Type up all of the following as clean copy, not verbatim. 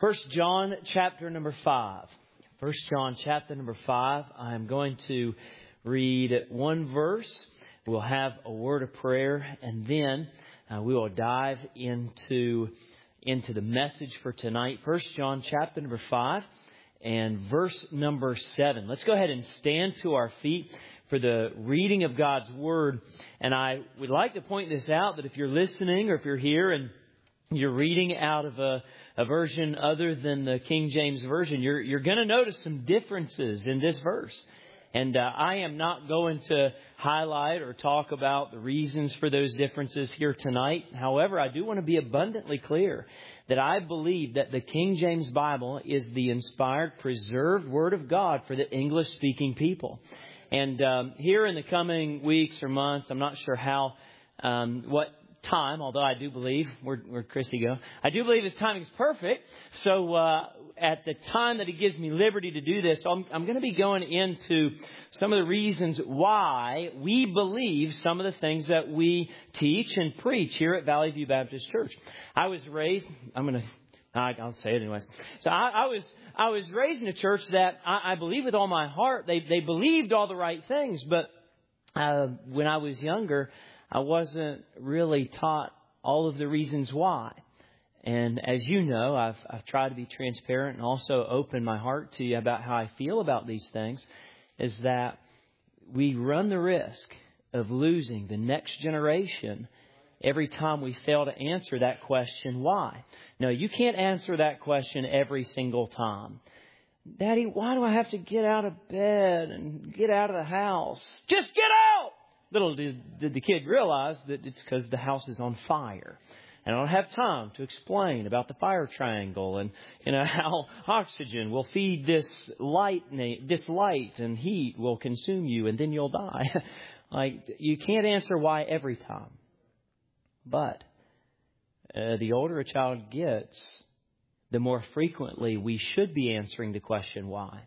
1 John chapter number 5. 1 John chapter number 5. I'm going to read one verse. We'll have a word of prayer, and then we will dive into the message for tonight. 1 John chapter number 5 and verse number 7. Let's go ahead and stand to our feet for the reading of God's Word. And I would like to point this out, that if you're listening or if you're here and you're reading out of a version other than the King James Version, you're going to notice some differences in this verse. And I am not going to highlight or talk about the reasons for those differences here tonight. However, I do want to be abundantly clear that I believe that the King James Bible is the inspired, preserved Word of God for the English-speaking people. And here in the coming weeks or months, I'm not sure how, what time, although I do believe, where'd Chrissy go? I do believe His timing is perfect. So at the time that He gives me liberty to do this, I'm going to be going into some of the reasons why we believe some of the things that we teach and preach here at Valley View Baptist Church. I was raised, I'll say it anyways. So I was raised in a church that I believe with all my heart. They believed all the right things, but when I was younger, I wasn't really taught all of the reasons why. And as you know, I've tried to be transparent and also open my heart to you about how I feel about these things, is that we run the risk of losing the next generation every time we fail to answer that question, why? No, you can't answer that question every single time. Daddy, why do I have to get out of bed and get out of the house? Just get out! Little did the kid realize that it's because the house is on fire. And I don't have time to explain about the fire triangle and how oxygen will feed this light and heat will consume you and then you'll die. You can't answer why every time. But the older a child gets, the more frequently we should be answering the question why.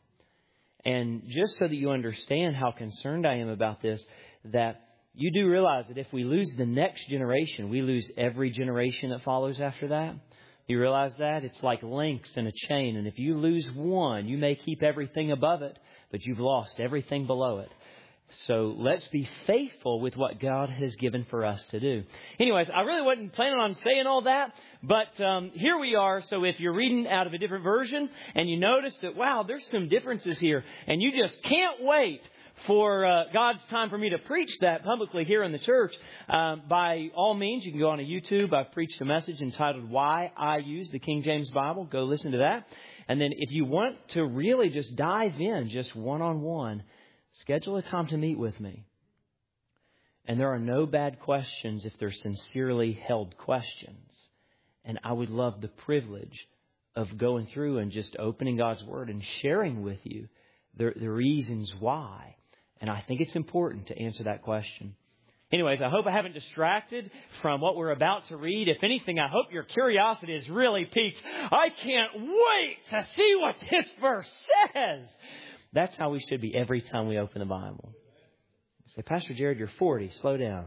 And just so that you understand how concerned I am about this, that you do realize that if we lose the next generation, we lose every generation that follows after that. You realize that? It's like links in a chain. And if you lose one, you may keep everything above it, but you've lost everything below it. So let's be faithful with what God has given for us to do. Anyways, I really wasn't planning on saying all that, but here we are. So if you're reading out of a different version and you notice that, wow, there's some differences here, and you just can't wait for God's time for me to preach that publicly here in the church, by all means, you can go on to YouTube. I've preached a message entitled Why I Use the King James Bible. Go listen to that. And then if you want to really just dive in, just one-on-one, schedule a time to meet with me. And there are no bad questions if they're sincerely held questions. And I would love the privilege of going through and just opening God's Word and sharing with you the reasons why. And I think it's important to answer that question. Anyways, I hope I haven't distracted from what we're about to read. If anything, I hope your curiosity is really piqued. I can't wait to see what this verse says. That's how we should be every time we open the Bible. Say, Pastor Jared, you're 40. Slow down.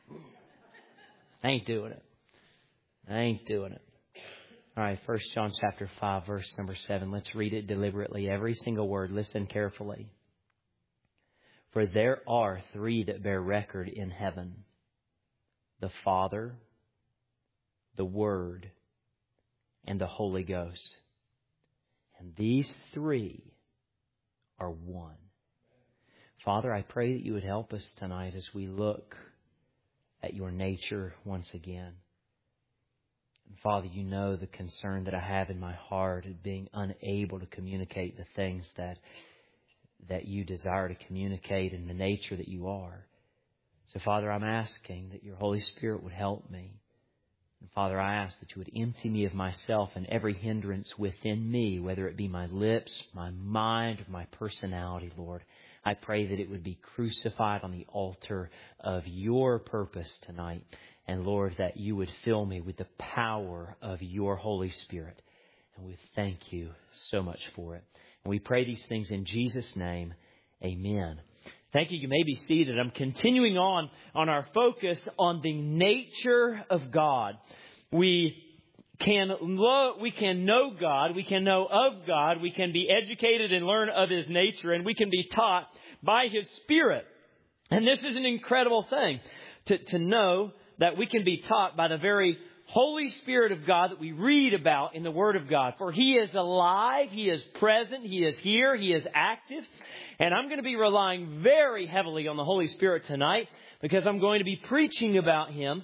I ain't doing it. All right, 1 John chapter 5, verse number 7. Let's read it deliberately. Every single word. Listen carefully. For there are three that bear record in heaven: the Father, the Word, and the Holy Ghost. And these three are one. Father, I pray that you would help us tonight as we look at your nature once again. And Father, you know the concern that I have in my heart of being unable to communicate the things that you desire to communicate in the nature that you are. So, Father, I'm asking that your Holy Spirit would help me. And Father, I ask that you would empty me of myself and every hindrance within me, whether it be my lips, my mind, or my personality, Lord. I pray that it would be crucified on the altar of your purpose tonight. And Lord, that you would fill me with the power of your Holy Spirit. And we thank you so much for it. And we pray these things in Jesus' name. Amen. Thank you. You may be seated. I'm continuing on our focus on the nature of God. We we can know God, we can know of God, we can be educated and learn of His nature, and we can be taught by His Spirit. And this is an incredible thing, to know that we can be taught by the very Holy Spirit of God that we read about in the Word of God. For He is alive, He is present, He is here, He is active. And I'm going to be relying very heavily on the Holy Spirit tonight, because I'm going to be preaching about Him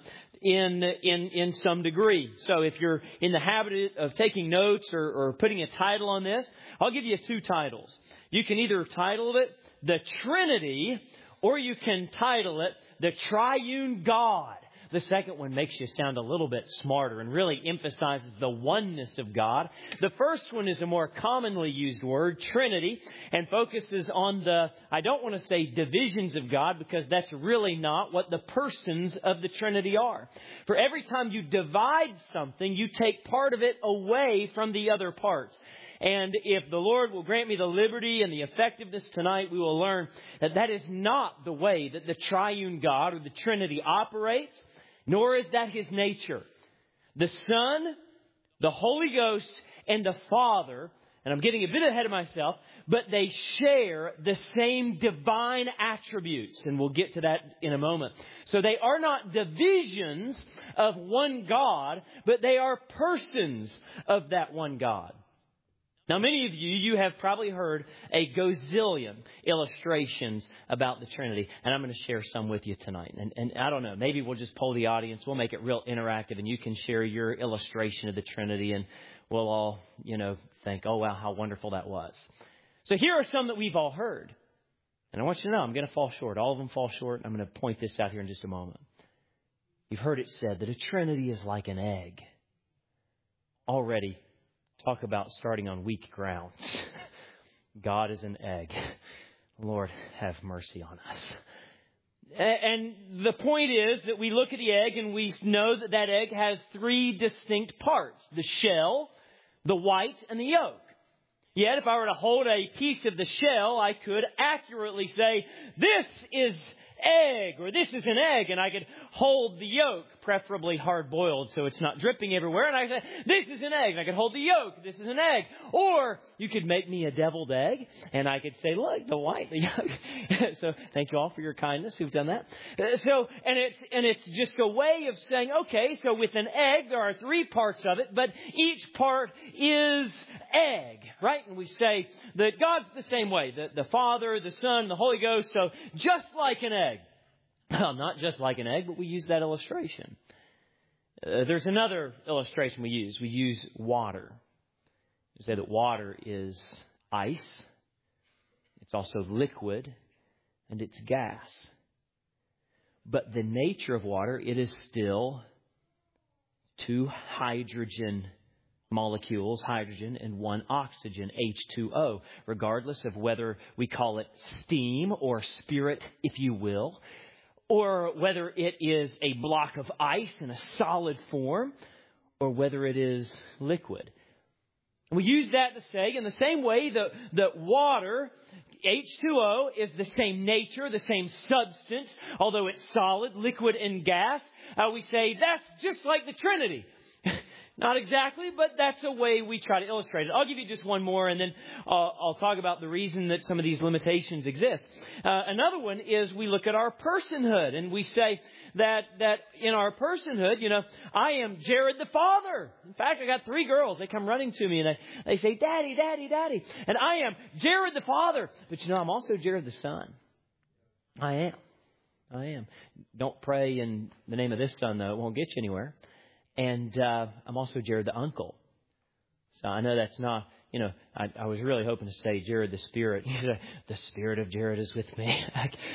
in some degree. So if you're in the habit of taking notes or putting a title on this, I'll give you 2 titles. You can either title it The Trinity, or you can title it The Triune God. The second one makes you sound a little bit smarter and really emphasizes the oneness of God. The first one is a more commonly used word, Trinity, and focuses on I don't want to say divisions of God, because that's really not what the persons of the Trinity are. For every time you divide something, you take part of it away from the other parts. And if the Lord will grant me the liberty and the effectiveness tonight, we will learn that that is not the way that the triune God or the Trinity operates, nor is that His nature. The Son, the Holy Ghost, and the Father, and I'm getting a bit ahead of myself, but they share the same divine attributes. And we'll get to that in a moment. So they are not divisions of one God, but they are persons of that one God. Now, many of you have probably heard a gazillion illustrations about the Trinity, and I'm going to share some with you tonight. And I don't know, maybe we'll just poll the audience. We'll make it real interactive, and you can share your illustration of the Trinity, and we'll all, think, oh, wow, how wonderful that was. So here are some that we've all heard. And I want you to know, I'm going to fall short. All of them fall short. I'm going to point this out here in just a moment. You've heard it said that a Trinity is like an egg. Already, talk about starting on weak grounds. God is an egg. Lord, have mercy on us. And the point is that we look at the egg and we know that that egg has 3 distinct parts: the shell, the white, and the yolk. Yet if I were to hold a piece of the shell, I could accurately say, this is egg, or this is an egg, and I could hold the yolk, preferably hard-boiled so it's not dripping everywhere, and I say, this is an egg, and I could hold the yolk, this is an egg. Or you could make me a deviled egg, and I could say, look, the white, the yolk. So thank you all for your kindness who've done that. And it's just a way of saying, okay, so with an egg, there are 3 parts of it, but each part is egg, right? And we say that God's the same way, the Father, the Son, the Holy Ghost, so just like an egg. Well, not just like an egg, but we use that illustration. There's another illustration we use. We use water. We say that water is ice. It's also liquid, and it's gas. But the nature of water, it is still 2 hydrogen molecules, hydrogen, and 1 oxygen, H2O, regardless of whether we call it steam or spirit, if you will, or whether it is a block of ice in a solid form, or whether it is liquid. We use that to say, in the same way that water, H2O, is the same nature, the same substance, although it's solid, liquid, and gas, we say that's just like the Trinity. Not exactly, but that's a way we try to illustrate it. I'll give you just one more, and then I'll talk about the reason that some of these limitations exist. Another one is we look at our personhood, and we say that in our personhood, I am Jared the father. In fact, I got 3 girls. They come running to me, and they say, Daddy, Daddy, Daddy. And I am Jared the father. But I'm also Jared the son. I am. Don't pray in the name of this son, though. It won't get you anywhere. And I'm also Jared the uncle. So I know that's not, I was really hoping to say Jared the Spirit. The Spirit of Jared is with me.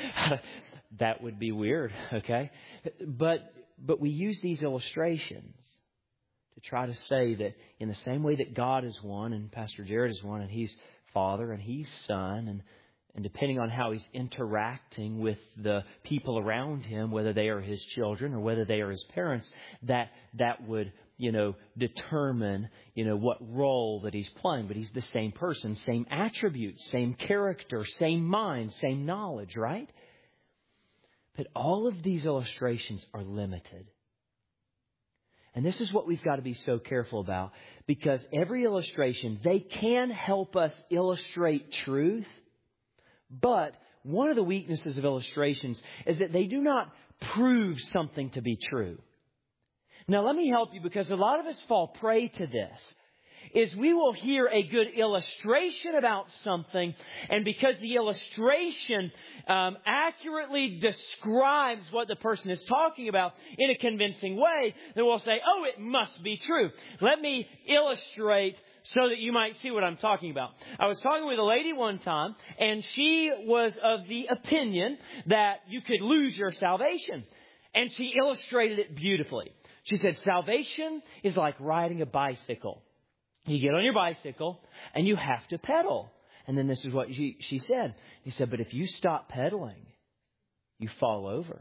That would be weird, okay? But we use these illustrations to try to say that in the same way that God is one and Pastor Jared is one and he's Father and he's Son and depending on how he's interacting with the people around him, whether they are his children or whether they are his parents, that would, determine, what role that he's playing. But he's the same person, same attributes, same character, same mind, same knowledge, right? But all of these illustrations are limited. And this is what we've got to be so careful about, because every illustration, they can help us illustrate truth. But one of the weaknesses of illustrations is that they do not prove something to be true. Now, let me help you, because a lot of us fall prey to this. Is we will hear a good illustration about something, and because the illustration accurately describes what the person is talking about in a convincing way, then we'll say, oh, it must be true. Let me illustrate so that you might see what I'm talking about. I was talking with a lady one time, and she was of the opinion that you could lose your salvation. And she illustrated it beautifully. She said, salvation is like riding a bicycle. You get on your bicycle and you have to pedal. And then this is what she said. He said, but if you stop pedaling, you fall over.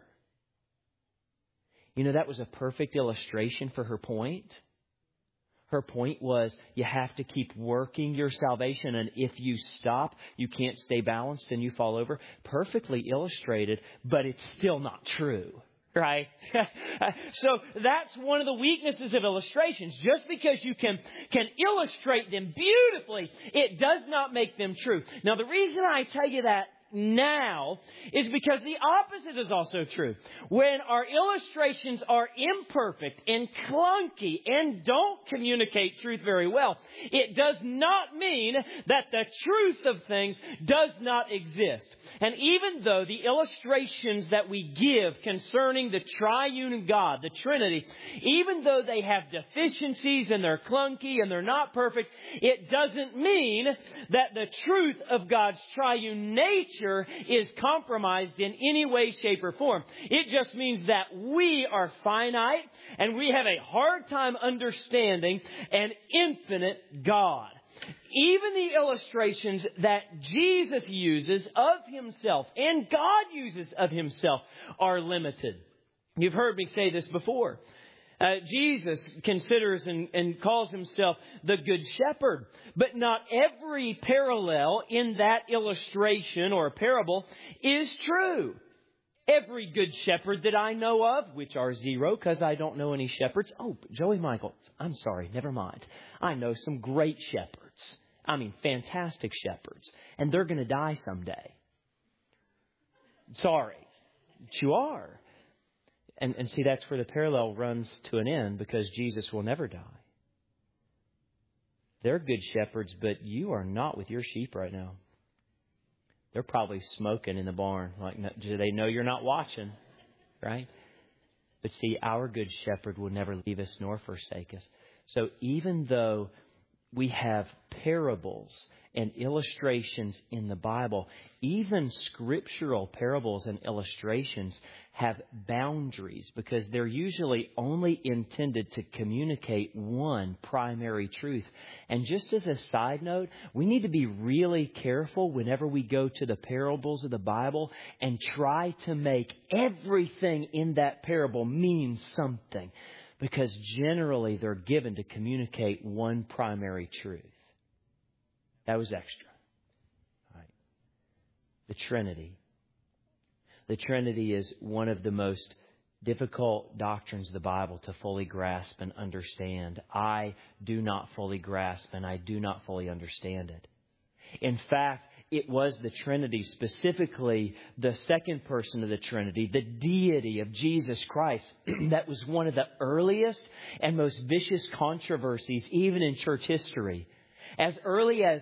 You know, that was a perfect illustration for her point. Her point was you have to keep working your salvation. And if you stop, you can't stay balanced and you fall over. Perfectly illustrated, but it's still not true. Right? So that's one of the weaknesses of illustrations. Just because you can illustrate them beautifully, it does not make them true. Now, the reason I tell you that now is because the opposite is also true. When our illustrations are imperfect and clunky and don't communicate truth very well, it does not mean that the truth of things does not exist. And even though the illustrations that we give concerning the triune God, the Trinity, even though they have deficiencies and they're clunky and they're not perfect, it doesn't mean that the truth of God's triune nature is compromised in any way, shape, or form. It just means that we are finite and we have a hard time understanding an infinite God. Even the illustrations that Jesus uses of Himself and God uses of Himself are limited. You've heard me say this before. Jesus considers and calls Himself the Good Shepherd. But not every parallel in that illustration or parable is true. Every good shepherd that I know of, which are zero because I don't know any shepherds. Oh, Joey Michael, I'm sorry, never mind. I know some great shepherds. I mean, fantastic shepherds. And they're going to die someday. Sorry, but you are. And see, that's where the parallel runs to an end, because Jesus will never die. They're good shepherds, but you are not with your sheep right now. They're probably smoking in the barn. Like, do they know you're not watching? Right? But see, our good shepherd will never leave us nor forsake us. So even though we have parables and illustrations in the Bible, even scriptural parables and illustrations have boundaries, because they're usually only intended to communicate one primary truth. And just as a side note, we need to be really careful whenever we go to the parables of the Bible and try to make everything in that parable mean something, because generally they're given to communicate one primary truth. That was extra. All right. The Trinity. The Trinity is one of the most difficult doctrines of the Bible to fully grasp and understand. I do not fully grasp and I do not fully understand it. In fact, it was the Trinity, specifically the second person of the Trinity, the deity of Jesus Christ, that was one of the earliest and most vicious controversies even in church history. As early as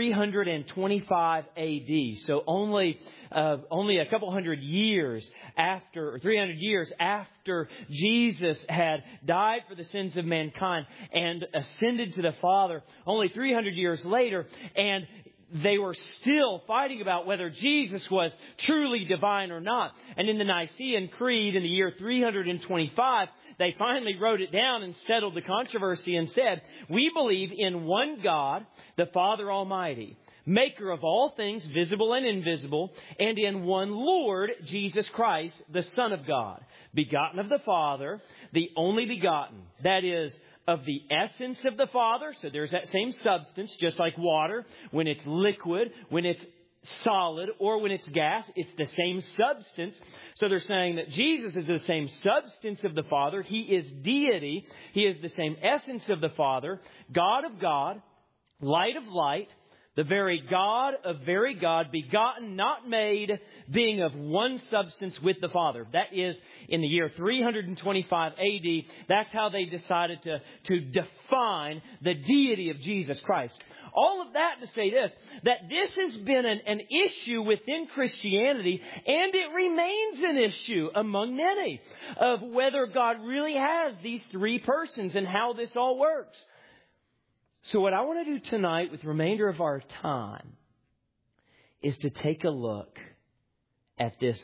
325 A.D., so only a couple hundred years after, or 300 years after Jesus had died for the sins of mankind and ascended to the Father, only 300 years later, and they were still fighting about whether Jesus was truly divine or not. And in the Nicene Creed in the year 325, they finally wrote it down and settled the controversy and said, we believe in one God, the Father Almighty, maker of all things visible and invisible, and in one Lord, Jesus Christ, the Son of God, begotten of the Father, the only begotten, that is, of the essence of the Father. So there's that same substance, just like water. When it's liquid, when it's solid or when it's gas, it's the same substance. So they're saying that Jesus is the same substance of the Father. He is deity. He is the same essence of the Father, God of God, light of light, the very God of very God, begotten, not made, being of one substance with the Father. That is in the year 325 AD. That's how they decided to define the deity of Jesus Christ. All of that to say this, that this has been an issue within Christianity, and it remains an issue among many of whether God really has these three persons and how this all works. So what I want to do tonight with the remainder of our time is to take a look at this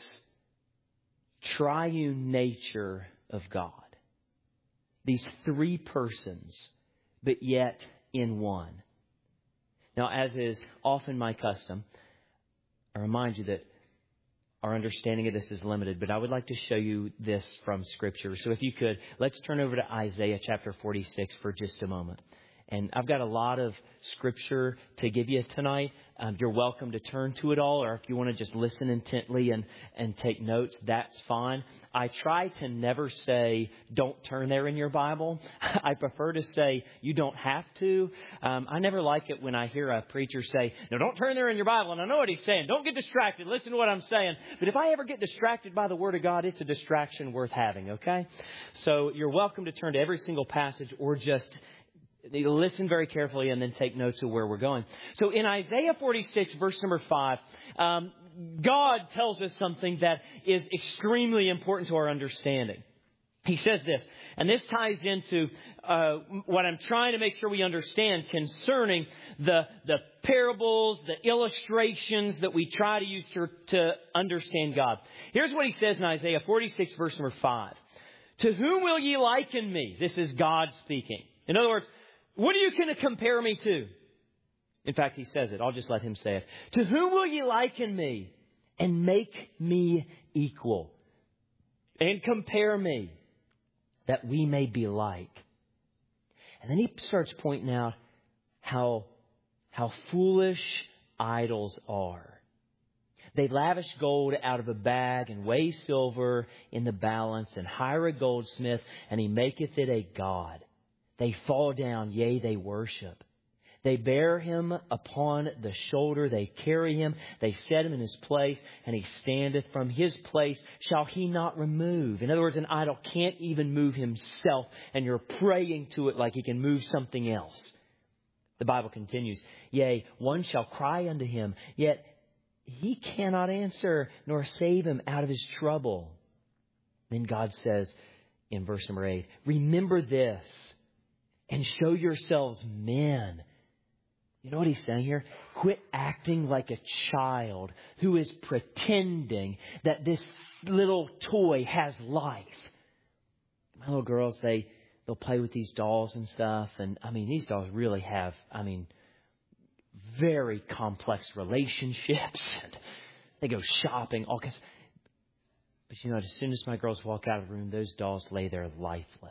triune nature of God. These three persons, but yet in one. Now, as is often my custom, I remind you that our understanding of this is limited, but I would like to show you this from Scripture. So if you could, let's turn over to Isaiah chapter 46 for just a moment. And I've got a lot of Scripture to give you tonight. You're welcome to turn to it all, or if you want to just listen intently and take notes, that's fine. I try to never say, don't turn there in your Bible. I prefer to say, you don't have to. I never like it when I hear a preacher say, no, don't turn there in your Bible. And I know what he's saying. Don't get distracted. Listen to what I'm saying. But if I ever get distracted by the Word of God, it's a distraction worth having, okay? So you're welcome to turn to every single passage or just listen very carefully and then take notes of where we're going. So in Isaiah 46, verse number 5, God tells us something that is extremely important to our understanding. He says this, and this ties into what I'm trying to make sure we understand concerning the parables, the illustrations that we try to use to understand God. Here's what he says in Isaiah 46, verse number 5. To whom will ye liken me? This is God speaking. In other words, what are you going to compare me to? In fact, he says it. I'll just let him say it. To whom will ye liken me and make me equal? And compare me that we may be like. And then he starts pointing out how foolish idols are. They lavish gold out of a bag and weigh silver in the balance and hire a goldsmith and he maketh it a god. They fall down, yea, they worship. They bear him upon the shoulder. They carry him. They set him in his place, and he standeth. From his place shall he not remove. In other words, an idol can't even move himself, and you're praying to it like he can move something else. The Bible continues, yea, one shall cry unto him, yet he cannot answer nor save him out of his trouble. Then God says in verse number 8, remember this, and show yourselves men. You know what he's saying here? Quit acting like a child who is pretending that this little toy has life. My little girls, they'll play with these dolls and stuff. And these dolls really have, very complex relationships. And they go shopping, all kinds. But as soon as my girls walk out of the room, those dolls lay there lifeless.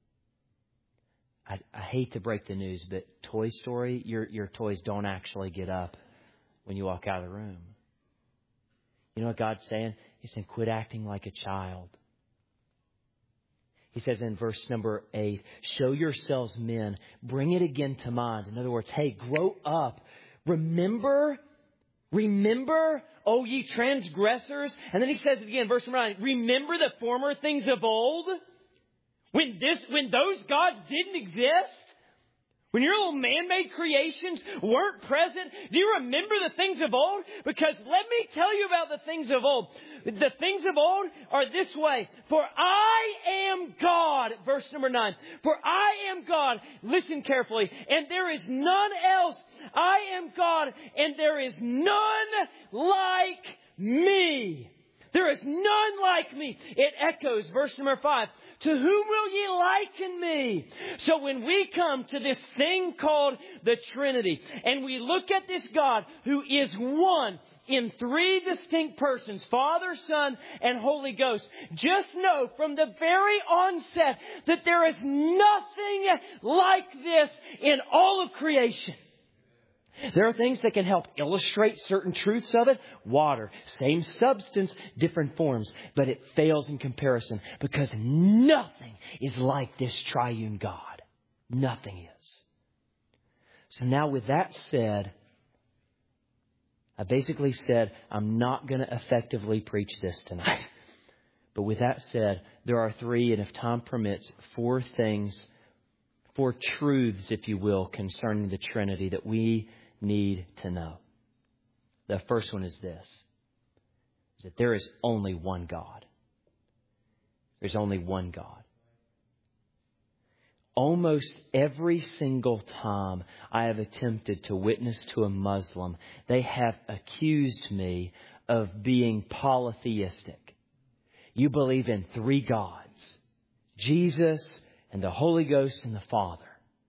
I hate to break the news, but Toy Story, your toys don't actually get up when you walk out of the room. You know what God's saying? He's saying, quit acting like a child. He says in verse number 8, show yourselves men. Bring it again to mind. In other words, hey, grow up. Remember, O ye transgressors. And then he says it again, verse number 9, remember the former things of old. When those gods didn't exist, when your little man-made creations weren't present, do you remember the things of old? Because let me tell you about the things of old. The things of old are this way. For I am God, verse number 9. For I am God, listen carefully, and there is none else. I am God, and there is none like me. There is none like me. It echoes, verse number 5. To whom will ye liken me? So when we come to this thing called the Trinity, and we look at this God who is one in three distinct persons, Father, Son, and Holy Ghost, just know from the very onset that there is nothing like this in all of creation. There are things that can help illustrate certain truths of it. Water, same substance, different forms, but it fails in comparison because nothing is like this triune God. Nothing is. So now with that said, I basically said I'm not going to effectively preach this tonight. But with that said, there are 3, and if time permits, 4 things, 4 truths, if you will, concerning the Trinity that we need to know. The first one is this, is that there is only one God. There's only one God. Almost every single time I have attempted to witness to a Muslim, they have accused me of being polytheistic. You believe in 3 gods, Jesus and the Holy Ghost and the Father.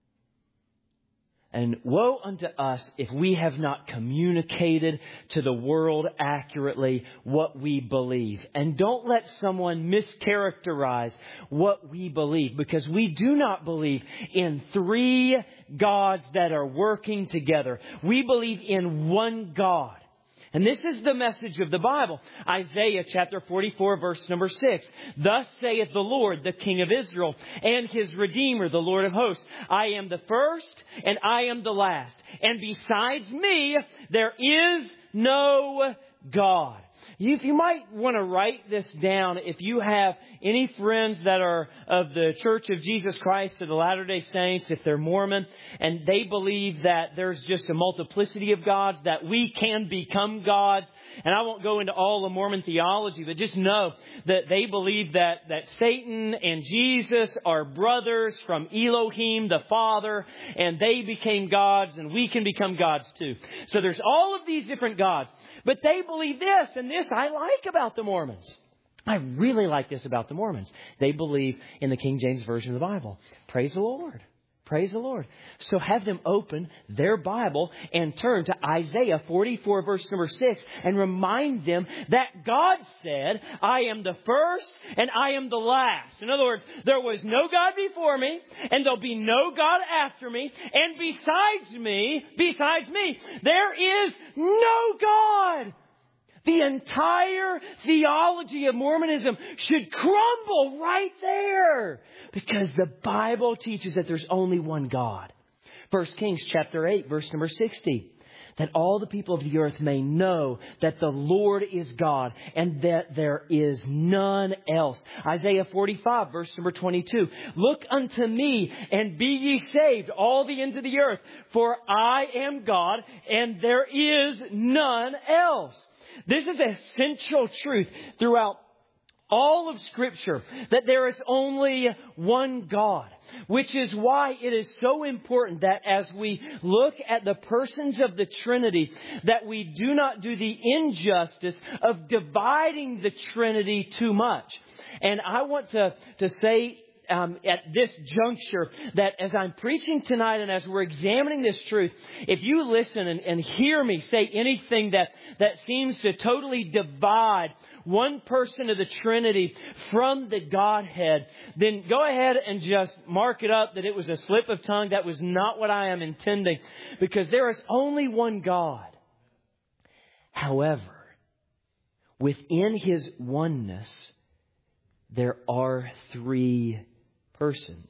And woe unto us if we have not communicated to the world accurately what we believe. And don't let someone mischaracterize what we believe, because we do not believe in 3 gods that are working together. We believe in one God. And this is the message of the Bible. Isaiah chapter 44, verse number 6. Thus saith the Lord, the King of Israel, and His Redeemer, the Lord of hosts. I am the first, and I am the last. And besides me, there is no God. You might want to write this down if you have any friends that are of the Church of Jesus Christ of the Latter-day Saints, if they're Mormon, and they believe that there's just a multiplicity of gods, that we can become gods. And I won't go into all the Mormon theology, but just know that they believe that Satan and Jesus are brothers from Elohim, the Father, and they became gods, and we can become gods too. So there's all of these different gods. But they believe this, and this I like about the Mormons. I really like this about the Mormons. They believe in the King James Version of the Bible. Praise the Lord. Praise the Lord. So have them open their Bible and turn to Isaiah 44, verse number 6, and remind them that God said, I am the first and I am the last. In other words, there was no God before me, and there'll be no God after me, and besides me, there is no God. The entire theology of Mormonism should crumble right there, because the Bible teaches that there's only one God. 1 Kings chapter 8, verse number 60. That all the people of the earth may know that the Lord is God and that there is none else. Isaiah 45, verse number 22. Look unto me and be ye saved, all the ends of the earth, for I am God and there is none else. This is a central truth throughout all of Scripture, that there is only one God, which is why it is so important that as we look at the persons of the Trinity, that we do not do the injustice of dividing the Trinity too much. And I want to say at this juncture that as I'm preaching tonight and as we're examining this truth, if you listen and hear me say anything that seems to totally divide one person of the Trinity from the Godhead, then go ahead and just mark it up that it was a slip of tongue. That was not what I am intending, because there is only one God. However, within His oneness, there are 3 persons.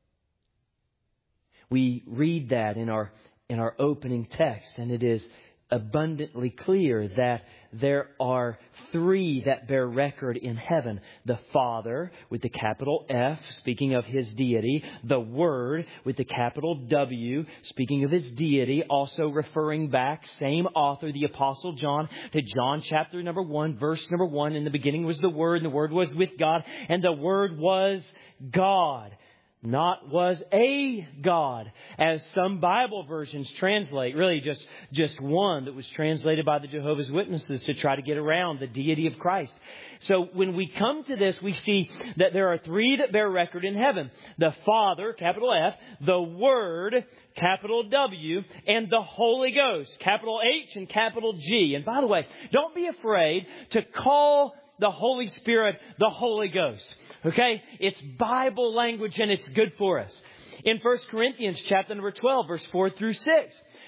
We read that in our opening text, and it is abundantly clear that there are 3 that bear record in heaven. The Father with the capital F, speaking of His deity. The Word with the capital W, speaking of His deity, also referring back, same author, the Apostle John, to John chapter number 1, verse number 1. In the beginning was the Word, and the Word was with God, and the Word was God. Not was a God, as some Bible versions translate. Really just one that was translated by the Jehovah's Witnesses to try to get around the deity of Christ. So when we come to this, we see that there are 3 that bear record in heaven. The Father, capital F, the Word, capital W, and the Holy Ghost, capital H and capital G. And by the way, don't be afraid to call the Holy Spirit the Holy Ghost. Okay? It's Bible language and it's good for us. In 1 Corinthians chapter number 12, verse 4 through 6,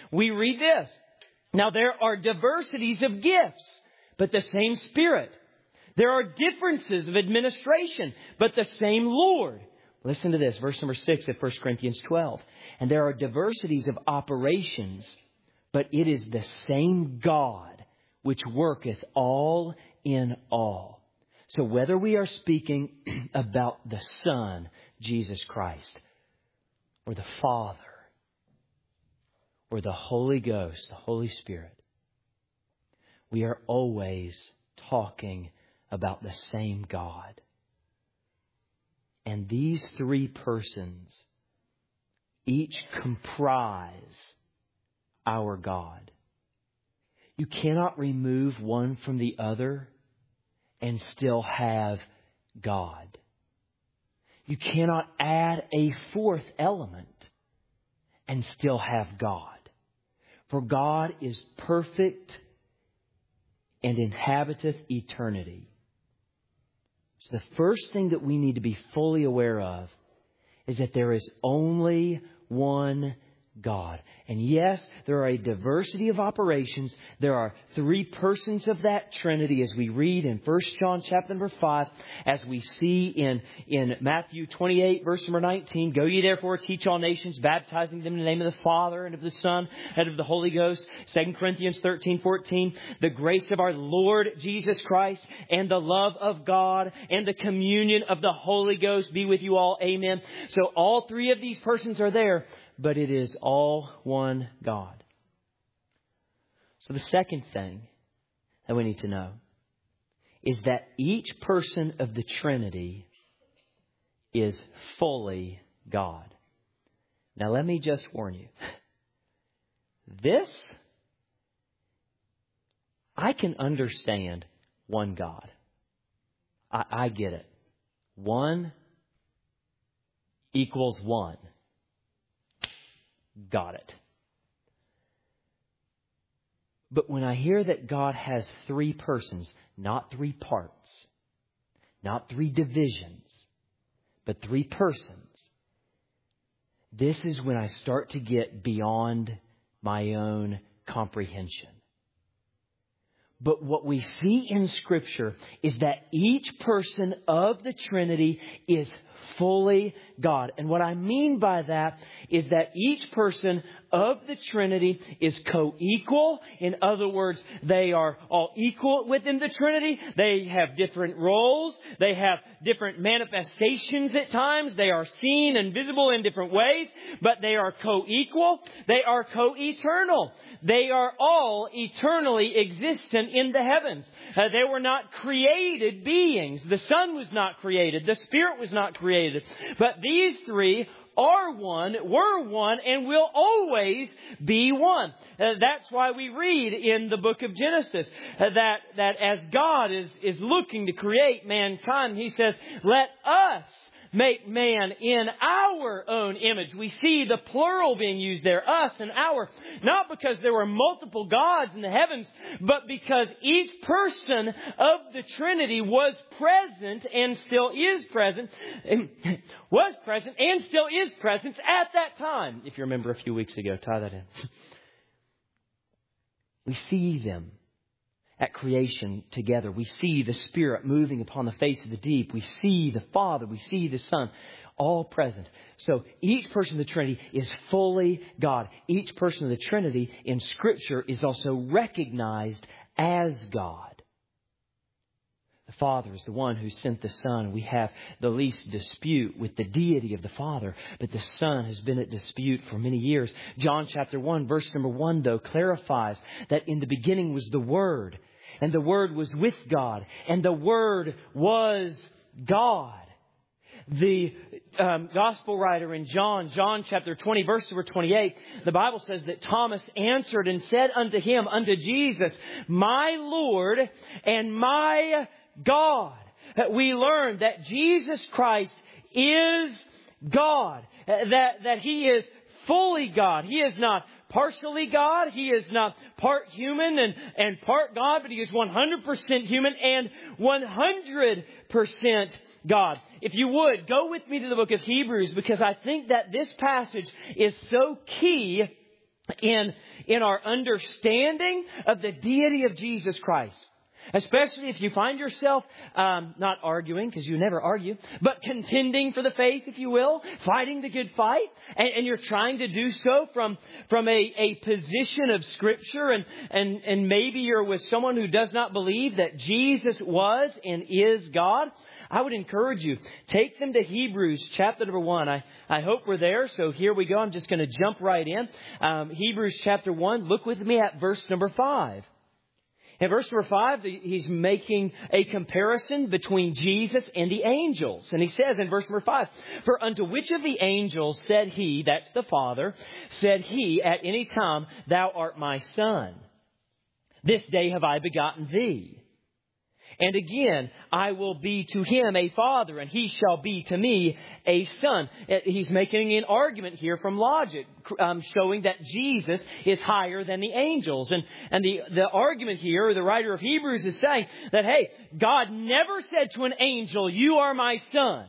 we read this. Now there are diversities of gifts, but the same Spirit. There are differences of administration, but the same Lord. Listen to this, verse number 6 of 1 Corinthians 12. And there are diversities of operations, but it is the same God which worketh all in all. So whether we are speaking about the Son, Jesus Christ, or the Father, or the Holy Ghost, the Holy Spirit, we are always talking about the same God. And these three persons each comprise our God. You cannot remove one from the other and still have God. You cannot add a fourth element and still have God. For God is perfect and inhabiteth eternity. So the first thing that we need to be fully aware of is that there is only one God. And yes, there are a diversity of operations. There are three persons of that Trinity, as we read in 1 John chapter number 5, as we see in Matthew 28, verse number 19. Go ye therefore, teach all nations, baptizing them in the name of the Father and of the Son and of the Holy Ghost. 2 Corinthians 13:14. The grace of our Lord Jesus Christ and the love of God and the communion of the Holy Ghost be with you all. Amen. So all three of these persons are there, but it is all one God. So the second thing that we need to know is that each person of the Trinity is fully God. Now let me just warn you. I can understand one God. I get it. One equals one. Got it. But when I hear that God has three persons, not three parts, not three divisions, but three persons, this is when I start to get beyond my own comprehension. But what we see in Scripture is that each person of the Trinity is fully God. And what I mean by that is that each person of the Trinity is co-equal. In other words, they are all equal within the Trinity. They have different roles. They have different manifestations at times. They are seen and visible in different ways, but they are co-equal. They are co-eternal. They are all eternally existent in the heavens. They were not created beings. The Son was not created. The Spirit was not created. But these three are one, were one, and will always be one. That's why we read in the book of Genesis that as God is looking to create mankind, He says, let us make man in our own image. We see the plural being used there, us and our, not because there were multiple gods in the heavens, but because each person of the Trinity was present and still is present, was present and still is present at that time. If you remember a few weeks ago, tie that in. We see them at creation together. We see the Spirit moving upon the face of the deep. We see the Father. We see the Son, all present. So each person of the Trinity is fully God. Each person of the Trinity in Scripture is also recognized as God. The Father is the one who sent the Son. We have the least dispute with the deity of the Father, but the Son has been at dispute for many years. John chapter 1, verse number 1, though, clarifies that in the beginning was the Word, and the Word was with God, and the Word was God. The gospel writer in John chapter 20, verse number 28, the Bible says that Thomas answered and said unto Him, unto Jesus, my Lord and my God. We learn that Jesus Christ is God, that He is fully God. He is not partially God. He is not part human and part God, but He is 100% human and 100% God. If you would, go with me to the book of Hebrews, because I think that this passage is so key in in our understanding of the deity of Jesus Christ. Especially if you find yourself not arguing, because you never argue, but contending for the faith, if you will, fighting the good fight, and you're trying to do so from a position of Scripture, and maybe you're with someone who does not believe that Jesus was and is God. I would encourage you, take them to Hebrews chapter number 1. I hope we're there, so here we go. I'm just going to jump right in. Hebrews chapter 1, look with me at verse number 5. In verse number 5, he's making a comparison between Jesus and the angels. And he says in verse number 5, "For unto which of the angels said he," that's the Father, "said he at any time, Thou art my Son. This day have I begotten thee. And again, I will be to him a father, and he shall be to me a son." He's making an argument here from logic, showing that Jesus is higher than the angels. And the argument here, the writer of Hebrews is saying that, hey, God never said to an angel, "You are my son."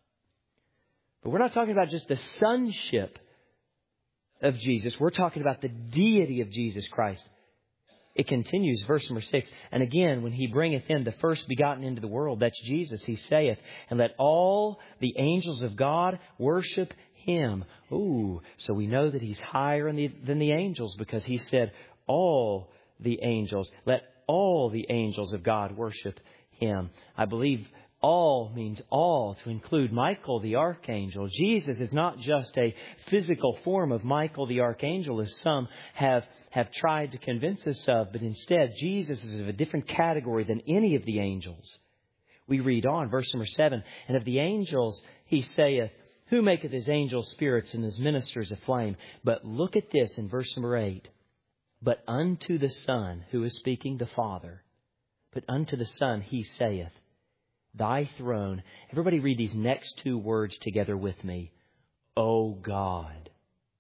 But we're not talking about just the sonship of Jesus. We're talking about the deity of Jesus Christ. It continues, verse number 6. "And again, when he bringeth in the first begotten into the world," that's Jesus, "he saith, and let all the angels of God worship him." Ooh, so we know that he's higher than the angels, because he said, all the angels, let all the angels of God worship him. I believe all means all, to include Michael the archangel. Jesus is not just a physical form of Michael the archangel, as some have tried to convince us of, but instead Jesus is of a different category than any of the angels. We read on, verse number 7, "And of the angels he saith, Who maketh his angels spirits and his ministers a flame?" But look at this in verse number 8. "But unto the Son," who is speaking, the Father, "but unto the Son he saith, Thy throne," everybody read these next two words together with me, "O God."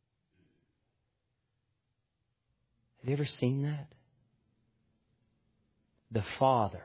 Have you ever seen that? The Father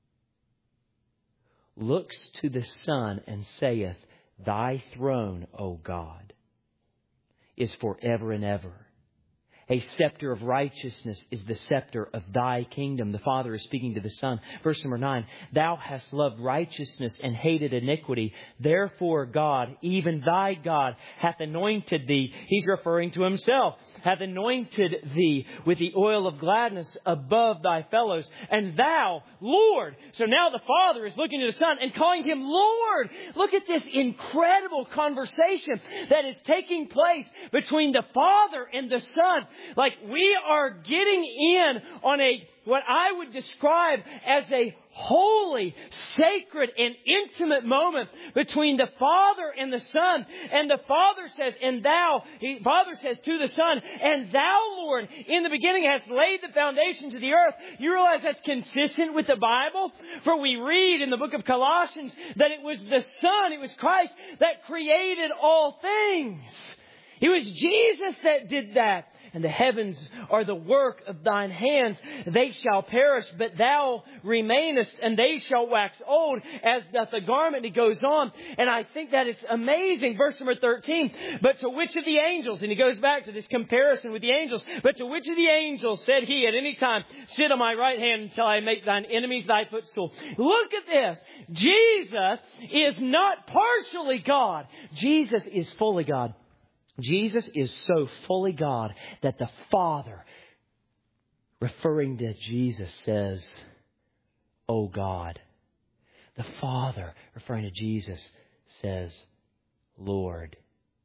looks to the Son and saith, "Thy throne, O God, is forever and ever. A scepter of righteousness is the scepter of thy kingdom." The Father is speaking to the Son. Verse number 9, "Thou hast loved righteousness and hated iniquity. Therefore God, even thy God, hath anointed thee." He's referring to himself. "Hath anointed thee with the oil of gladness above thy fellows. And thou, Lord." So now the Father is looking to the Son and calling him Lord. Look at this incredible conversation that is taking place between the Father and the Son. Like, we are getting in on what I would describe as a holy, sacred, and intimate moment between the Father and the Son. And the Father says, Father says to the Son, "And thou, Lord, in the beginning hast laid the foundations of the earth." You realize that's consistent with the Bible? For we read in the book of Colossians that it was the Son, it was Christ, that created all things. It was Jesus that did that. "And the heavens are the work of thine hands. They shall perish, but thou remainest, and they shall wax old as doth the garment." It goes on. And I think that it's amazing. Verse number 13. "But to which of the angels," and he goes back to this comparison with the angels, "but to which of the angels said he at any time, Sit on my right hand until I make thine enemies thy footstool?" Look at this. Jesus is not partially God. Jesus is fully God. Jesus is so fully God that the Father, referring to Jesus, says, "O God." The Father, referring to Jesus, says, "Lord."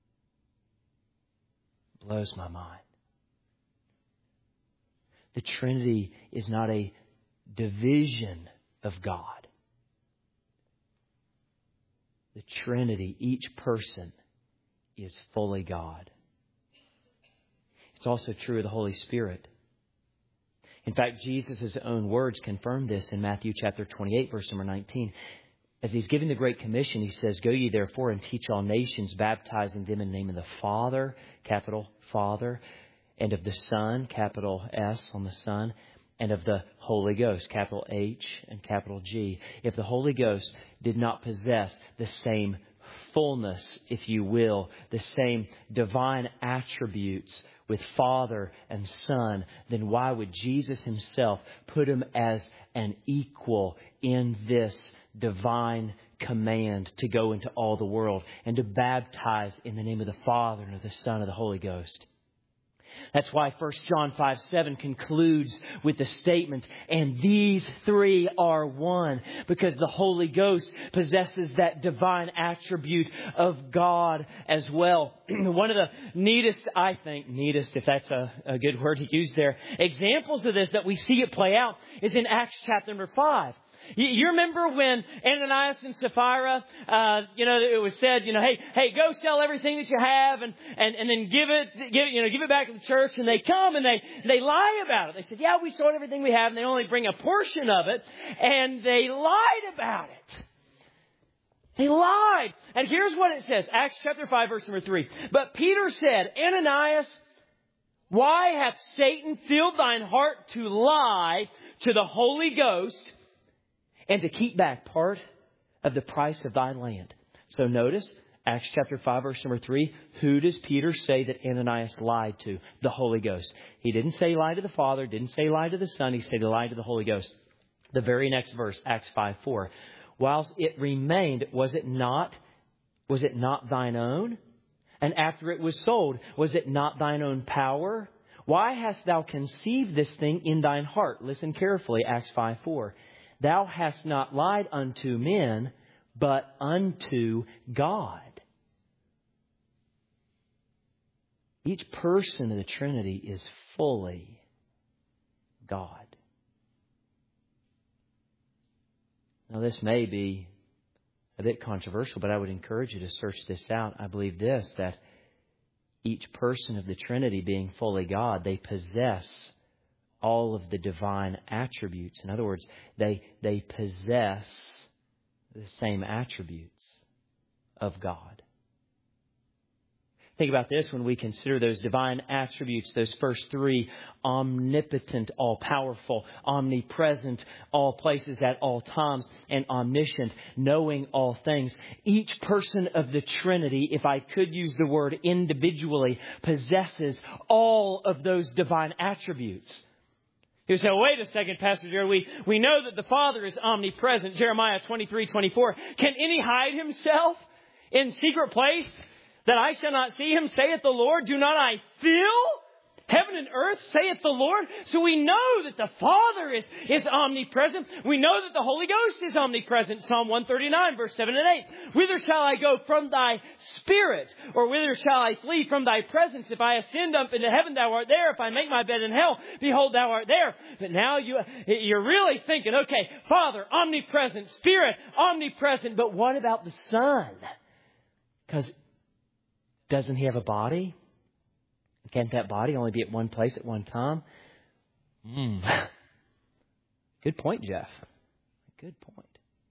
Blows my mind. The Trinity is not a division of God. The Trinity, each person, is fully God. It's also true of the Holy Spirit. In fact, Jesus' own words confirm this in Matthew chapter 28, verse number 19. As he's giving the Great Commission, he says, "Go ye therefore and teach all nations, baptizing them in the name of the Father," capital Father, "and of the Son," capital S on the Son, "and of the Holy Ghost," capital H and capital G. If the Holy Ghost did not possess the same fullness, if you will, the same divine attributes, with Father and Son, then why would Jesus Himself put Him as an equal in this divine command to go into all the world and to baptize in the name of the Father and of the Son and of the Holy Ghost? That's why 1 John 5:7 concludes with the statement, and these three are one, because the Holy Ghost possesses that divine attribute of God as well. One of the neatest, if that's a good word to use there, examples of this that we see it play out is in Acts chapter number 5. You remember when Ananias and Sapphira, it was said, hey, go sell everything that you have and then give it back to the church. And they come and they lie about it. They said, yeah, we sold everything we have, and they only bring a portion of it. And they lied about it. They lied. And here's what it says. Acts chapter 5, verse number 3. But Peter said, Ananias, why hath Satan filled thine heart to lie to the Holy Ghost and to keep back part of the price of thy land? So notice, Acts chapter 5, verse number 3. Who does Peter say that Ananias lied to? The Holy Ghost. He didn't say lie to the Father, didn't say lie to the Son. He said lie to the Holy Ghost. The very next verse, Acts 5:4. Whilst it remained, was it not thine own? And after it was sold, was it not thine own power? Why hast thou conceived this thing in thine heart? Listen carefully, Acts 5:4. Thou hast not lied unto men, but unto God. Each person of the Trinity is fully God. Now, this may be a bit controversial, but I would encourage you to search this out. I believe this, that each person of the Trinity being fully God, they possess all of the divine attributes. In other words, they possess the same attributes of God. Think about this when we consider those divine attributes, those first three: omnipotent, all-powerful, omnipresent, all places at all times, and omniscient, knowing all things. Each person of the Trinity, if I could use the word individually, possesses all of those divine attributes. You say, wait a second, Pastor Jerry, we know that the Father is omnipresent. Jeremiah 23:24. Can any hide himself in secret place that I shall not see him, saith the Lord? Do not I fill heaven and earth, saith the Lord? So we know that the Father is omnipresent. We know that the Holy Ghost is omnipresent. Psalm 139, verse 7 and 8. Whither shall I go from thy spirit? Or whither shall I flee from thy presence? If I ascend up into heaven, thou art there. If I make my bed in hell, behold, thou art there. But now you're really thinking, okay, Father, omnipresent, Spirit, omnipresent. But what about the Son? Because doesn't He have a body? Can't that body only be at one place at one time? Good point, Jeff. Good point.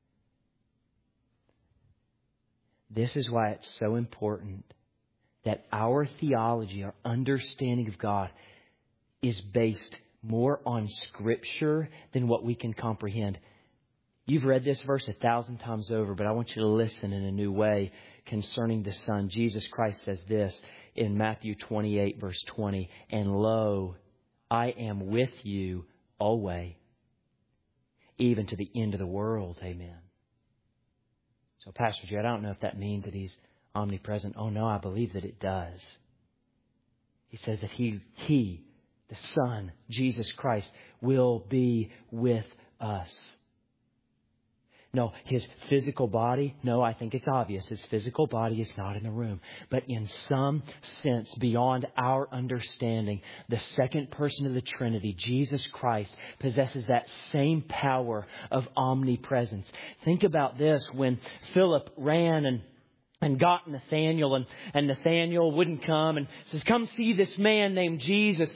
This is why it's so important that our theology, our understanding of God, is based more on Scripture than what we can comprehend. You've read this verse 1,000 times over, but I want you to listen in a new way concerning the Son. Jesus Christ says this in Matthew 28, verse 20, and lo, I am with you always, even to the end of the world. Amen. So, Pastor Jay, I don't know if that means that He's omnipresent. Oh, no, I believe that it does. He says that He, the Son, Jesus Christ, will be with us. No, His physical body, no, I think it's obvious. His physical body is not in the room. But in some sense, beyond our understanding, the second person of the Trinity, Jesus Christ, possesses that same power of omnipresence. Think about this. When Philip ran and got Nathanael, and Nathanael wouldn't come, and says, come see this man named Jesus.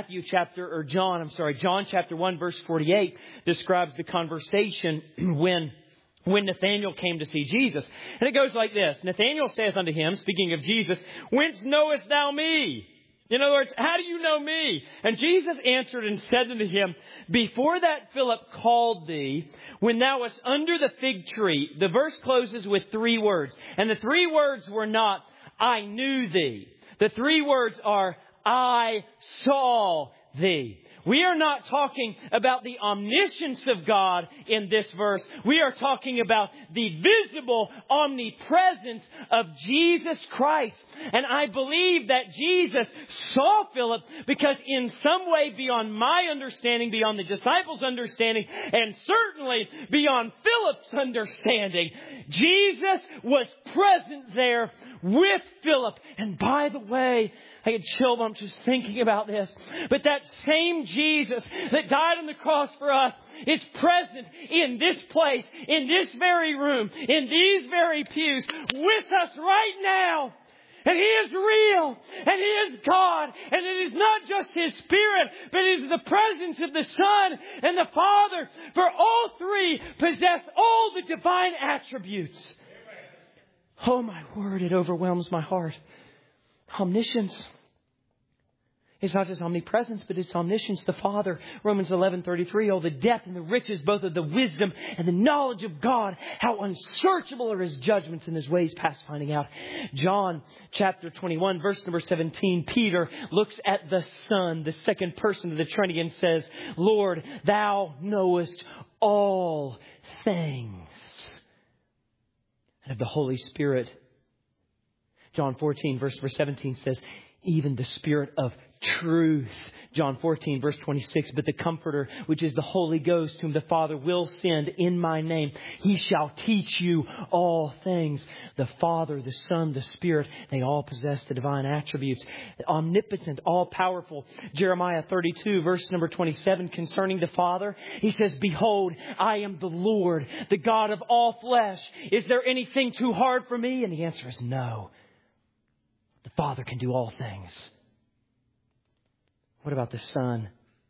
John chapter 1, verse 48 describes the conversation when Nathanael came to see Jesus. And it goes like this. Nathanael saith unto him, speaking of Jesus, whence knowest thou me? In other words, how do you know me? And Jesus answered and said unto him, before that Philip called thee, when thou wast under the fig tree. The verse closes with 3 words. And the 3 words were not, I knew thee. The 3 words are, I saw thee. We are not talking about the omniscience of God in this verse. We are talking about the visible omnipresence of Jesus Christ. And I believe that Jesus saw Philip because in some way beyond my understanding, beyond the disciples' understanding, and certainly beyond Philip's understanding, Jesus was present there with Philip. And by the way, I get chill bumps just thinking about this. But that same Jesus that died on the cross for us is present in this place, in this very room, in these very pews, with us right now. And He is real. And He is God. And it is not just His Spirit, but it is the presence of the Son and the Father. For all three possess all the divine attributes. Oh my word, it overwhelms my heart. Omniscience. It's not just omnipresence, but it's omniscience. The Father, Romans 11:33, oh, the depth and the riches, both of the wisdom and the knowledge of God. How unsearchable are His judgments and His ways past finding out. John chapter 21, verse number 17, Peter looks at the Son, the second person of the Trinity, and says, Lord, Thou knowest all things. And of the Holy Spirit, John 14, verse number 17 says, even the Spirit of truth. John 14, verse 26, but the Comforter, which is the Holy Ghost, whom the Father will send in my name, He shall teach you all things. The Father, the Son, the Spirit, they all possess the divine attributes. Omnipotent, all-powerful. Jeremiah 32, verse number 27, concerning the Father, He says, behold, I am the Lord, the God of all flesh. Is there anything too hard for me? And the answer is no. The Father can do all things. What about the Son?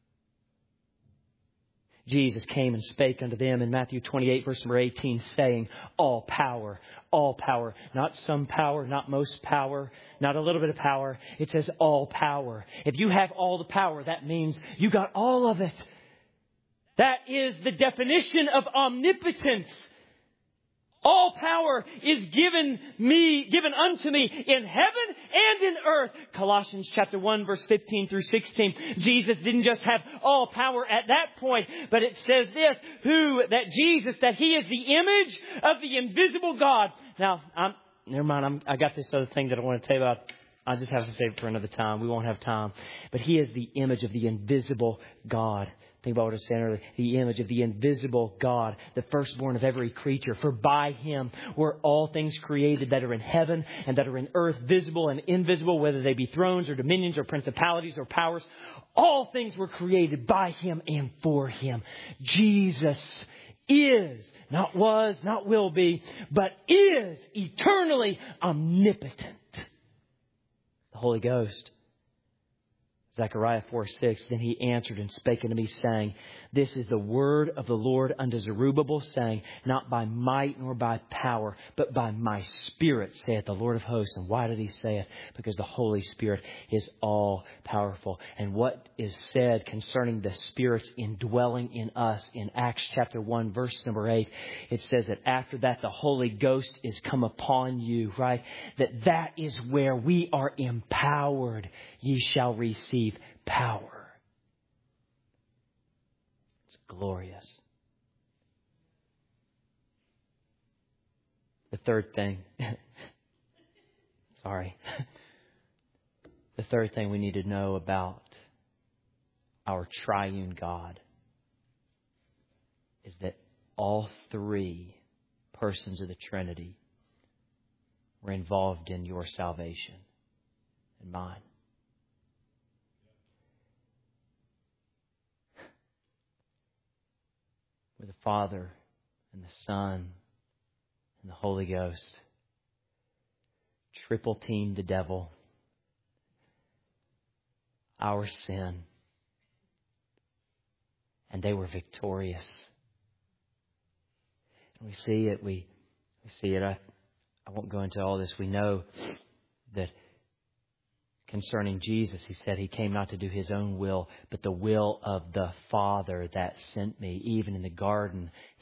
Jesus came and spake unto them in Matthew 28, verse number 18, saying, all power, not some power, not most power, not a little bit of power. It says all power. If you have all the power, that means you got all of it. That is the definition of omnipotence. All power is given unto me in heaven and in earth. Colossians chapter 1, verse 15 through 16. Jesus didn't just have all power at that point, but it says this, that He is the image of the invisible God. Now, never mind, I got this other thing that I want to tell you about. I just have to save it for another time. We won't have time. But He is the image of the invisible God. Think about what I was saying earlier. The image of the invisible God, the firstborn of every creature. For by Him were all things created that are in heaven and that are in earth, visible and invisible, whether they be thrones or dominions or principalities or powers. All things were created by Him and for Him. Jesus is, not was, not will be, but is eternally omnipotent. The Holy Ghost. Zechariah 4:6, then He answered and spake unto me, saying, this is the word of the Lord unto Zerubbabel, saying, not by might nor by power, but by my Spirit, saith the Lord of hosts. And why did He say it? Because the Holy Spirit is all powerful. And what is said concerning the Spirit's indwelling in us in Acts chapter 1, verse number 8, it says that after that the Holy Ghost is come upon you, right? That is where we are empowered. Ye shall receive power. It's glorious. The third thing. Sorry. The third thing we need to know about our triune God is that all three persons of the Trinity were involved in your salvation and mine. Where the Father and the Son and the Holy Ghost triple teamed the devil, our sin, and they were victorious. And we see it. We see it. I won't go into all this. We know that concerning Jesus, He said He came not to do His own will, but the will of the Father that sent me. Even in the garden,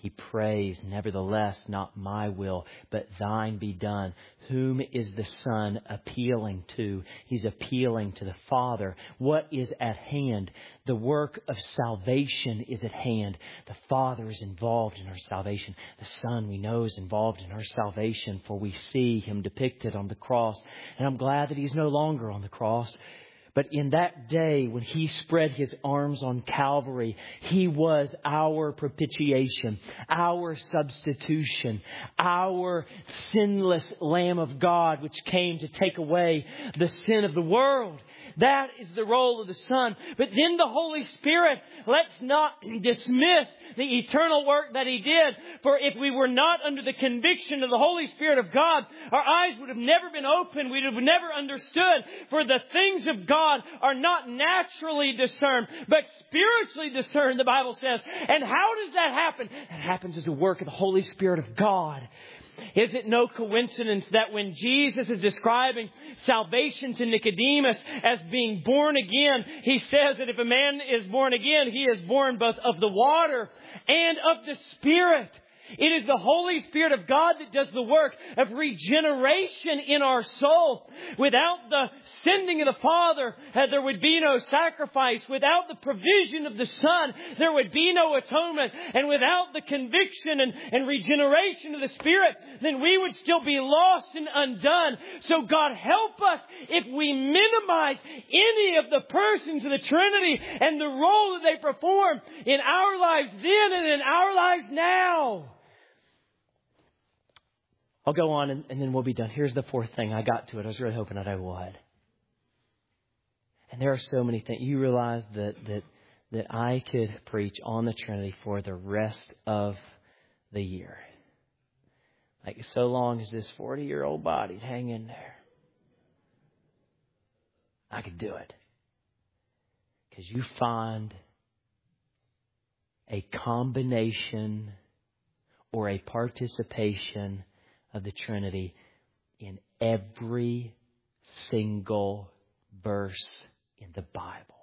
He prays, nevertheless, not my will, but thine be done. Whom is the Son appealing to? He's appealing to the Father. What is at hand? The work of salvation is at hand. The Father is involved in our salvation. The Son, we know, is involved in our salvation, for we see Him depicted on the cross. And I'm glad that He's no longer on the cross. But in that day when He spread His arms on Calvary, He was our propitiation, our substitution, our sinless Lamb of God, which came to take away the sin of the world. That is the role of the Son. But then the Holy Spirit, let's not dismiss the eternal work that He did. For if we were not under the conviction of the Holy Spirit of God, our eyes would have never been opened. We would have never understood. For the things of God are not naturally discerned, but spiritually discerned, the Bible says. And how does that happen? That happens as a work of the Holy Spirit of God. Is it no coincidence that when Jesus is describing salvation to Nicodemus as being born again, He says that if a man is born again, he is born both of the water and of the Spirit. It is the Holy Spirit of God that does the work of regeneration in our soul. Without the sending of the Father, there would be no sacrifice. Without the provision of the Son, there would be no atonement. And without the conviction and regeneration of the Spirit, then we would still be lost and undone. So God help us if we minimize any of the persons of the Trinity and the role that they perform in our lives then and in our lives now. I'll go on and then we'll be done. Here's the fourth thing. I got to it. I was really hoping that I would. And there are so many things. You realize that I could preach on the Trinity for the rest of the year. Like, so long as this 40-year-old body'd hang in there, I could do it. Because you find a combination or a participation of the Trinity in every single verse in the Bible.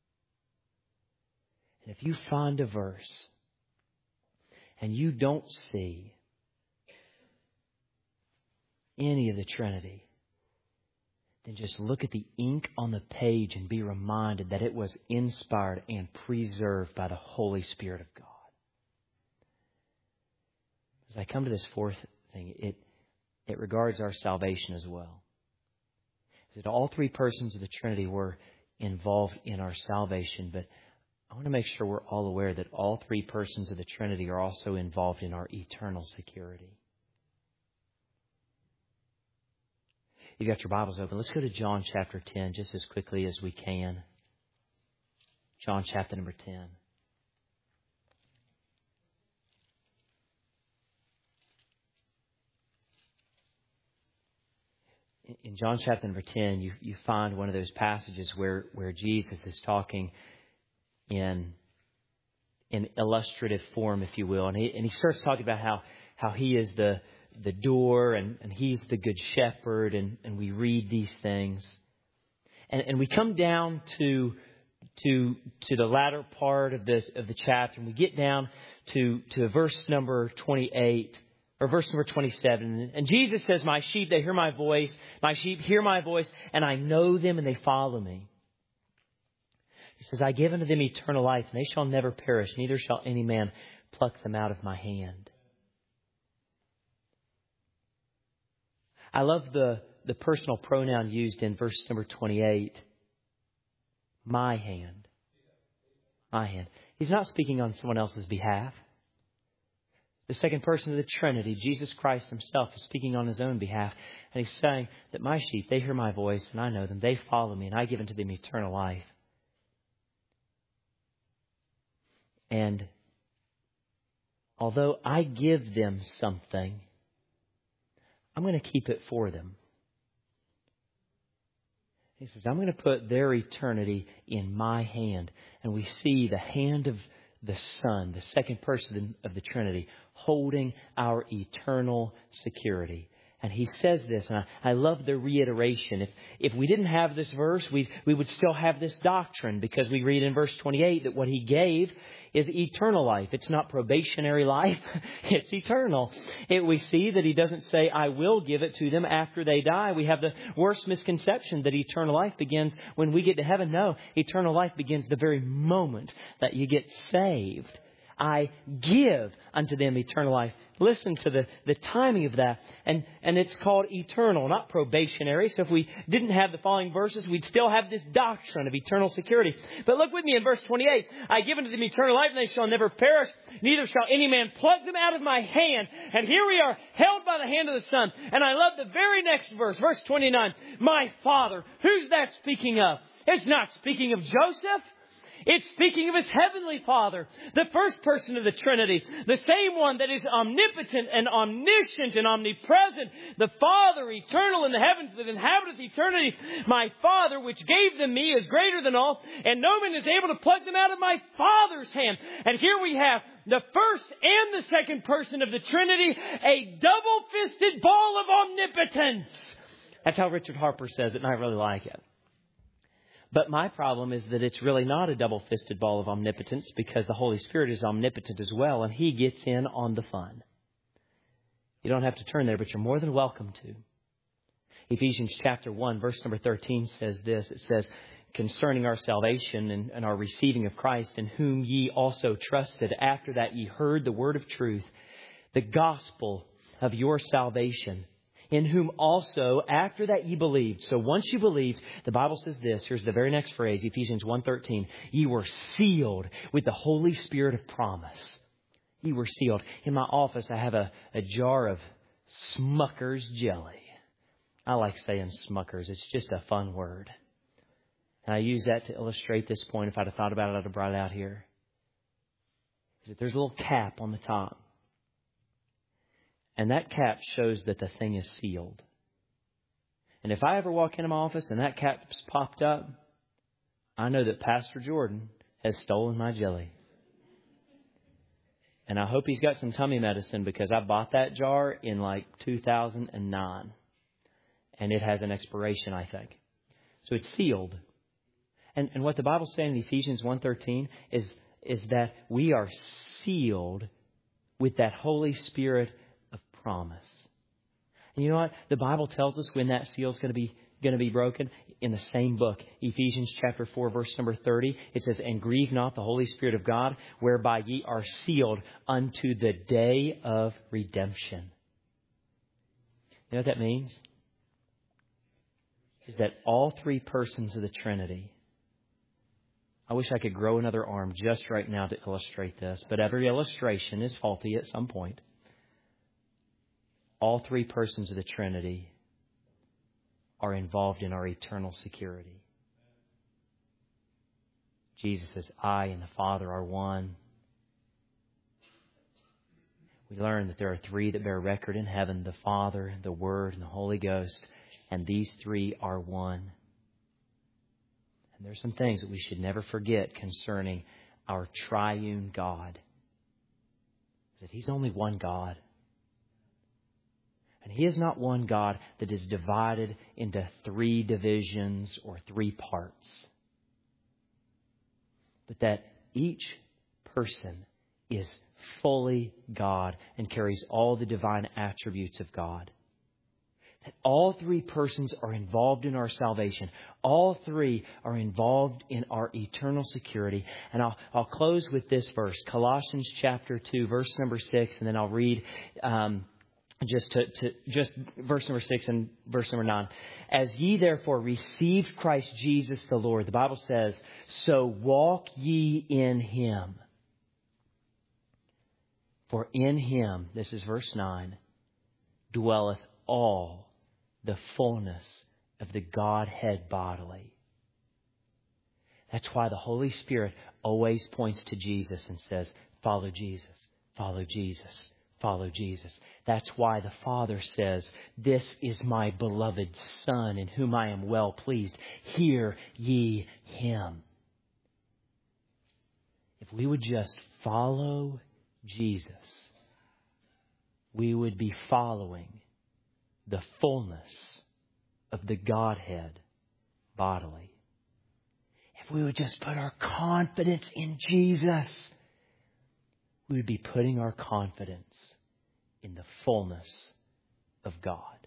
And if you find a verse and you don't see any of the Trinity, then just look at the ink on the page and be reminded that it was inspired and preserved by the Holy Spirit of God. As I come to this fourth thing, it regards our salvation as well. That all three persons of the Trinity were involved in our salvation, but I want to make sure we're all aware that all three persons of the Trinity are also involved in our eternal security. You've got your Bibles open. Let's go to John chapter 10 just as quickly as we can. John chapter number 10. In John chapter number 10, you find one of those passages where Jesus is talking in illustrative form, if you will. And he starts talking about how He is the door and He's the good shepherd. And we read these things. And we come down to the latter part of the chapter. And we get down to verse number 28. Or verse number 27. And Jesus says, my sheep, they hear my voice. My sheep hear my voice, and I know them, and they follow me. He says, I give unto them eternal life, and they shall never perish, neither shall any man pluck them out of my hand. I love the personal pronoun used in verse number 28. My hand. My hand. He's not speaking on someone else's behalf. The second person of the Trinity, Jesus Christ Himself, is speaking on His own behalf. And He's saying that my sheep, they hear my voice and I know them. They follow me and I give unto them eternal life. And although I give them something, I'm going to keep it for them. He says, I'm going to put their eternity in my hand. And we see the hand of the Son, the second person of the Trinity, holding our eternal security. And he says this, and I love the reiteration. If we didn't have this verse, we would still have this doctrine, because we read in verse 28 that what he gave is eternal life. It's not probationary life. It's eternal. We see that he doesn't say, I will give it to them after they die. We have the worst misconception that eternal life begins when we get to heaven. No, eternal life begins the very moment that you get saved. I give unto them eternal life. Listen to the timing of that. And it's called eternal, not probationary. So if we didn't have the following verses, we'd still have this doctrine of eternal security. But look with me in verse 28. I give unto them eternal life, and they shall never perish, neither shall any man pluck them out of my hand. And here we are, held by the hand of the Son. And I love the very next verse, verse 29. My Father. Who's that speaking of? It's not speaking of Joseph. It's speaking of His Heavenly Father, the first person of the Trinity, the same one that is omnipotent and omniscient and omnipresent, the Father, eternal in the heavens that inhabiteth eternity. My Father, which gave them me, is greater than all, and no man is able to pluck them out of my Father's hand. And here we have the first and the second person of the Trinity, a double-fisted ball of omnipotence. That's how Richard Harper says it, and I really like it. But my problem is that it's really not a double-fisted ball of omnipotence, because the Holy Spirit is omnipotent as well, and He gets in on the fun. You don't have to turn there, but you're more than welcome to. Ephesians chapter 1, verse number 13 says this. It says, concerning our salvation and our receiving of Christ, in whom ye also trusted, after that ye heard the word of truth, the gospel of your salvation, in whom also, after that ye believed. So once you believed, the Bible says this. Here's the very next phrase, Ephesians 1:13. Ye were sealed with the Holy Spirit of promise. Ye were sealed. In my office, I have a jar of Smucker's jelly. I like saying Smuckers. It's just a fun word. And I use that to illustrate this point. If I'd have thought about it, I'd have brought it out here. Is that there's a little cap on the top. And that cap shows that the thing is sealed. And if I ever walk into my office and that cap's popped up, I know that Pastor Jordan has stolen my jelly. And I hope he's got some tummy medicine, because I bought that jar in like 2009. And it has an expiration, I think. So it's sealed. And what the Bible's saying in Ephesians 1:13 is that we are sealed with that Holy Spirit of promise. And you know what? The Bible tells us when that seal is going to be broken. In the same book, Ephesians chapter 4, verse number 30, it says, and grieve not the Holy Spirit of God, whereby ye are sealed unto the day of redemption. You know what that means? Is that all three persons of the Trinity. I wish I could grow another arm just right now to illustrate this, but every illustration is faulty at some point. All three persons of the Trinity are involved in our eternal security. Jesus says, I and the Father are one. We learn that there are three that bear record in heaven, the Father, the Word, and the Holy Ghost, and these three are one. And there's some things that we should never forget concerning our triune God. That He's only one God. And He is not one God that is divided into three divisions or three parts. But that each person is fully God and carries all the divine attributes of God. That all three persons are involved in our salvation. All three are involved in our eternal security. And I'll close with this verse, Colossians chapter 2, verse number 6, and then I'll read just verse number 6 and verse number 9. As ye therefore received Christ Jesus the Lord, the Bible says, so walk ye in Him. For in Him, this is verse 9, dwelleth all the fullness of the Godhead bodily. That's why the Holy Spirit always points to Jesus and says, follow Jesus, follow Jesus, follow Jesus. That's why the Father says, this is my beloved Son in whom I am well pleased. Hear ye Him. If we would just follow Jesus, we would be following the fullness of the Godhead bodily. If we would just put our confidence in Jesus, we would be putting our confidence in the fullness of God.